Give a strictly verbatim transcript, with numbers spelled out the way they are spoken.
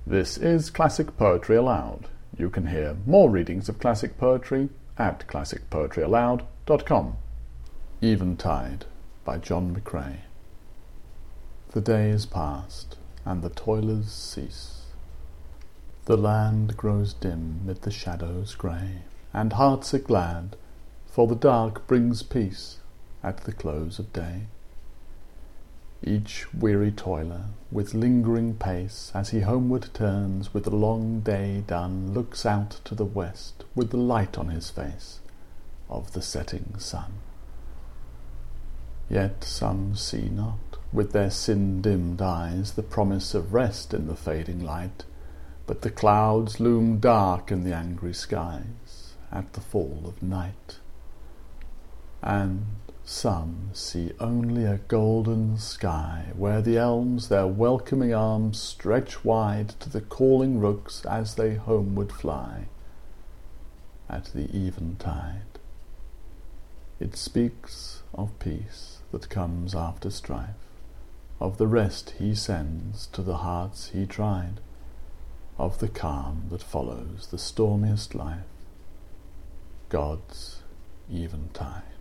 This is Classic Poetry Aloud. You can hear more readings of classic poetry at classic poetry aloud dot com. Eventide by John McCrae. The day is past, and the toilers cease. The land grows dim mid the shadows grey, and hearts are glad, for the dark brings peace at the close of day. Each weary toiler, with lingering pace, as he homeward turns, with the long day done, looks out to the west, with the light on his face of the setting sun. Yet some see not, with their sin-dimmed eyes, the promise of rest in the fading light, but the clouds loom dark in the angry skies at the fall of night. And some see only a golden sky, where the elms their welcoming arms stretch wide to the calling rooks as they homeward fly at the eventide. It speaks of peace that comes after strife, of the rest he sends to the hearts he tried, of the calm that follows the stormiest life, God's eventide.